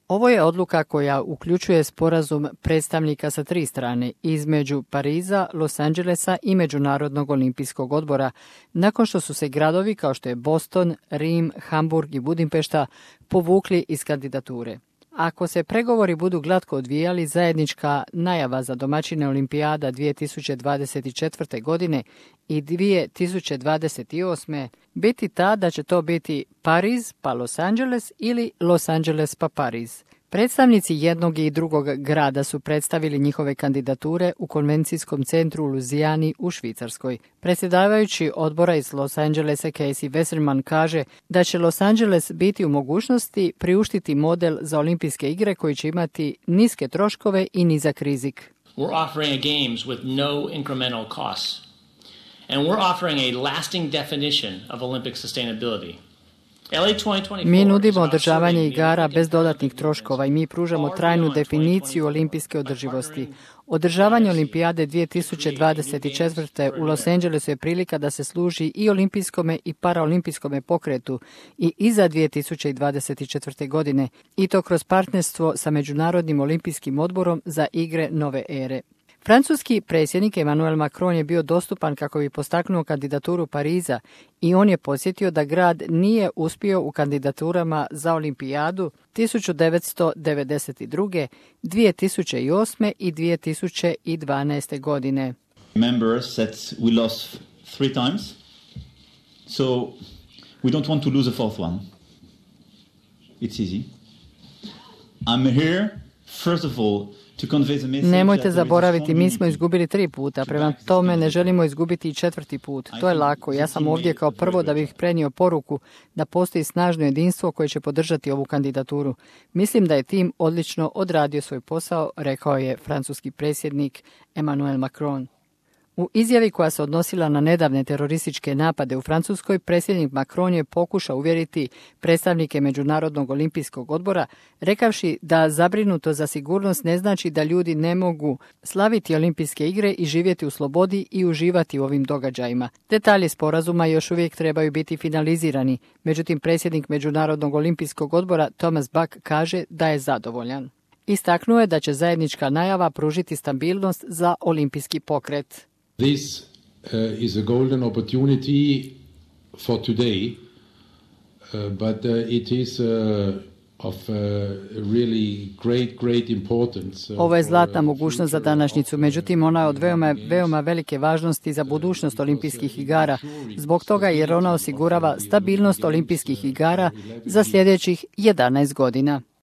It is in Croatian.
Ovo je odluka koja uključuje sporazum predstavnika sa 3 strane između Pariza, Los Angelesa i Međunarodnog olimpijskog odbora, nakon što su se gradovi kao što je Boston, Rim, Hamburg i Budimpešta povukli iz kandidature. Ako se pregovori budu glatko odvijali, zajednička najava za domaćine olimpijada 2024. godine i 2028. biti ta da će to biti Pariz pa Los Angeles ili Los Angeles pa Pariz. Predstavnici jednog i drugog grada su predstavili njihove kandidature u konvencijskom centru u Luzijani u Švicarskoj. Predsjedavajući odbora iz Los Angelesa Casey Westerman kaže da će Los Angeles biti u mogućnosti priuštiti model za olimpijske igre koji će imati niske troškove i nizak rizik. We're offering a games with no incremental costs. And we're offering a lasting definition of Olympic sustainability. Mi nudimo održavanje igara bez dodatnih troškova i mi pružamo trajnu definiciju olimpijske održivosti. Održavanje olimpijade 2024. u Los Angelesu je prilika da se služi i olimpijskome i paraolimpijskome pokretu i iza 2024. godine, i to kroz partnerstvo sa Međunarodnim olimpijskim odborom za igre nove ere. Francuski predsjednik Emmanuel Macron je bio dostupan kako bi postaknuo kandidaturu Pariza i on je podsjetio da grad nije uspio u kandidaturama za olimpijadu 1992., 2008. i 2012. godine. Remember that we lost 3 times, so we don't want to lose a 4th one. It's easy. I'm here, first of all, nemojte zaboraviti, mi smo izgubili 3 puta, prema tome ne želimo izgubiti i 4. put. To je lako. Ja sam ovdje kao prvo da bih prenio poruku da postoji snažno jedinstvo koje će podržati ovu kandidaturu. Mislim da je tim odlično odradio svoj posao, rekao je francuski predsjednik Emmanuel Macron. U izjavi koja se odnosila na nedavne terorističke napade u Francuskoj, predsjednik Macron je pokušao uvjeriti predstavnike Međunarodnog olimpijskog odbora, rekavši da zabrinuto za sigurnost ne znači da ljudi ne mogu slaviti olimpijske igre i živjeti u slobodi i uživati u ovim događajima. Detalji sporazuma još uvijek trebaju biti finalizirani, međutim predsjednik Međunarodnog olimpijskog odbora Thomas Bach kaže da je zadovoljan. Istaknuo je da će zajednička najava pružiti stabilnost za olimpijski pokret. This is a golden opportunity for today, but it is of really great importance. Ovo je zlatna mogućnost za današnjicu, međutim ona je od veoma velike važnosti za budućnost olimpijskih igara, zbog toga jer ona osigurava stabilnost olimpijskih igara za sljedećih 11 godina.